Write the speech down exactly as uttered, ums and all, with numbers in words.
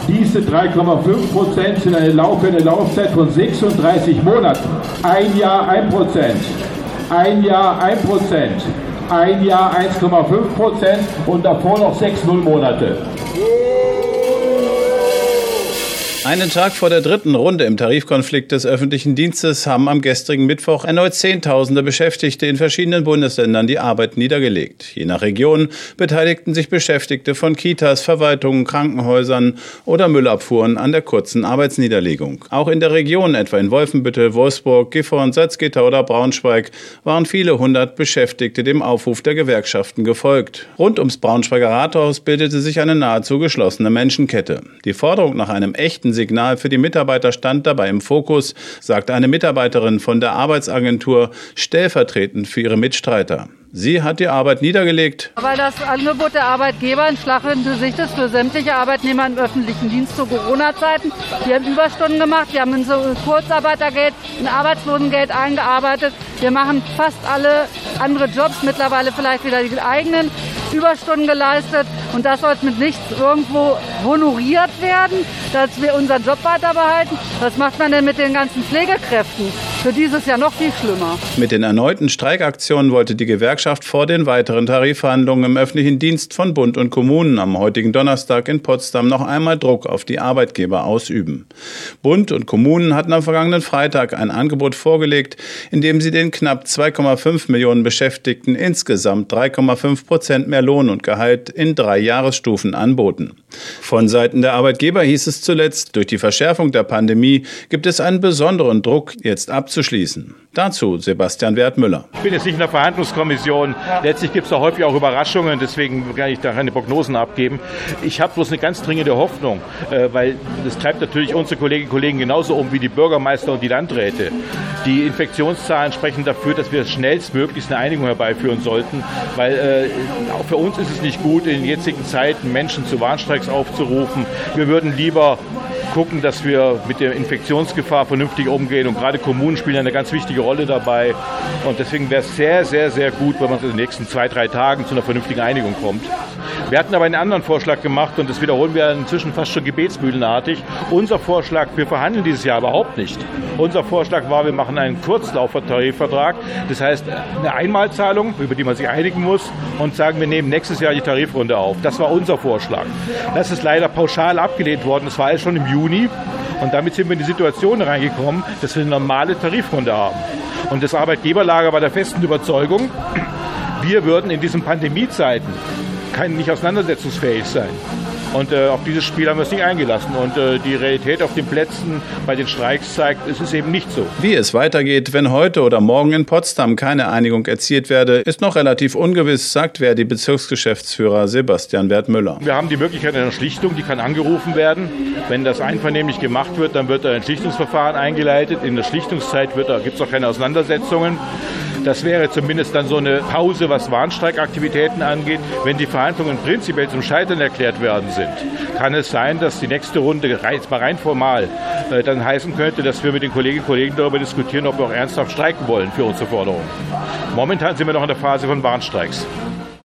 Diese drei Komma fünf Prozent sind eine laufende Laufzeit von sechsunddreißig Monaten. Ein Jahr ein Prozent, ein Jahr ein Prozent, ein Jahr eins Komma fünf Prozent und davor noch sechs Nullmonate. Einen Tag vor der dritten Runde im Tarifkonflikt des öffentlichen Dienstes haben am gestrigen Mittwoch erneut Zehntausende Beschäftigte in verschiedenen Bundesländern die Arbeit niedergelegt. Je nach Region beteiligten sich Beschäftigte von Kitas, Verwaltungen, Krankenhäusern oder Müllabfuhren an der kurzen Arbeitsniederlegung. Auch in der Region, etwa in Wolfenbüttel, Wolfsburg, Gifhorn, Salzgitter oder Braunschweig, waren viele hundert Beschäftigte dem Aufruf der Gewerkschaften gefolgt. Rund ums Braunschweiger Rathaus bildete sich eine nahezu geschlossene Menschenkette. Die Forderung nach einem echten Signal für die Mitarbeiter stand dabei im Fokus, sagt eine Mitarbeiterin von der Arbeitsagentur, stellvertretend für ihre Mitstreiter. Sie hat die Arbeit niedergelegt. Weil das Angebot der Arbeitgeber ein Schlag ins Gesicht ist für sämtliche Arbeitnehmer im öffentlichen Dienst zu Corona-Zeiten. Wir haben Überstunden gemacht, wir haben in so Kurzarbeitergeld, in Arbeitslosengeld eingearbeitet. Wir machen fast alle andere Jobs, mittlerweile vielleicht wieder die eigenen Überstunden geleistet. Und das soll mit nichts irgendwo honoriert werden, dass wir unseren Job weiter behalten. Was macht man denn mit den ganzen Pflegekräften? Für dieses Jahr noch viel schlimmer. Mit den erneuten Streikaktionen wollte die Gewerkschaft vor den weiteren Tarifverhandlungen im öffentlichen Dienst von Bund und Kommunen am heutigen Donnerstag in Potsdam noch einmal Druck auf die Arbeitgeber ausüben. Bund und Kommunen hatten am vergangenen Freitag ein Angebot vorgelegt, in dem sie den knapp zwei Komma fünf Millionen Beschäftigten insgesamt drei Komma fünf Prozent mehr Lohn und Gehalt in drei Jahresstufen anboten. Von Seiten der Arbeitgeber hieß es zuletzt, durch die Verschärfung der Pandemie gibt es einen besonderen Druck, jetzt abzuschließen. Dazu Sebastian Wertmüller. Ich bin jetzt nicht in der Verhandlungskommission. Letztlich gibt es da häufig auch Überraschungen, deswegen kann ich da keine Prognosen abgeben. Ich habe bloß eine ganz dringende Hoffnung, weil das treibt natürlich unsere Kolleginnen und Kollegen genauso um wie die Bürgermeister und die Landräte. Die Infektionszahlen sprechen dafür, dass wir schnellstmöglichst eine Einigung herbeiführen sollten, weil äh, auch für uns ist es nicht gut, in den jetzigen Zeiten Menschen zu Warnstreiks aufzurufen. Wir würden lieber gucken, dass wir mit der Infektionsgefahr vernünftig umgehen. Und gerade Kommunen spielen eine ganz wichtige Rolle dabei. Und deswegen wäre es sehr, sehr, sehr gut, wenn man in den nächsten zwei, drei Tagen zu einer vernünftigen Einigung kommt. Wir hatten aber einen anderen Vorschlag gemacht und das wiederholen wir inzwischen fast schon gebetsmühlenartig. Unser Vorschlag, wir verhandeln dieses Jahr überhaupt nicht. Unser Vorschlag war, wir machen einen Kurzlauftarifvertrag. Das heißt, eine Einmalzahlung, über die man sich einigen muss und sagen, wir nehmen nächstes Jahr die Tarifrunde auf. Das war unser Vorschlag. Das ist leider pauschal abgelehnt worden. Das war alles schon im Juni. Und damit sind wir in die Situation reingekommen, dass wir eine normale Tarifrunde haben. Und das Arbeitgeberlager war der festen Überzeugung, wir würden in diesen Pandemiezeiten kein, nicht auseinandersetzungsfähig sein. Und äh, auf dieses Spiel haben wir uns nicht eingelassen. Und äh, die Realität auf den Plätzen bei den Streiks zeigt, es ist eben nicht so. Wie es weitergeht, wenn heute oder morgen in Potsdam keine Einigung erzielt werde, ist noch relativ ungewiss, sagt Verdi-Bezirksgeschäftsführer Sebastian Wertmüller. Wir haben die Möglichkeit einer Schlichtung, die kann angerufen werden. Wenn das einvernehmlich gemacht wird, dann wird ein Schlichtungsverfahren eingeleitet. In der Schlichtungszeit gibt es auch keine Auseinandersetzungen. Das wäre zumindest dann so eine Pause, was Warnstreikaktivitäten angeht. Wenn die Verhandlungen prinzipiell zum Scheitern erklärt werden sind, kann es sein, dass die nächste Runde jetzt mal rein formal äh, dann heißen könnte, dass wir mit den Kolleginnen und Kollegen darüber diskutieren, ob wir auch ernsthaft streiken wollen für unsere Forderungen. Momentan sind wir noch in der Phase von Warnstreiks.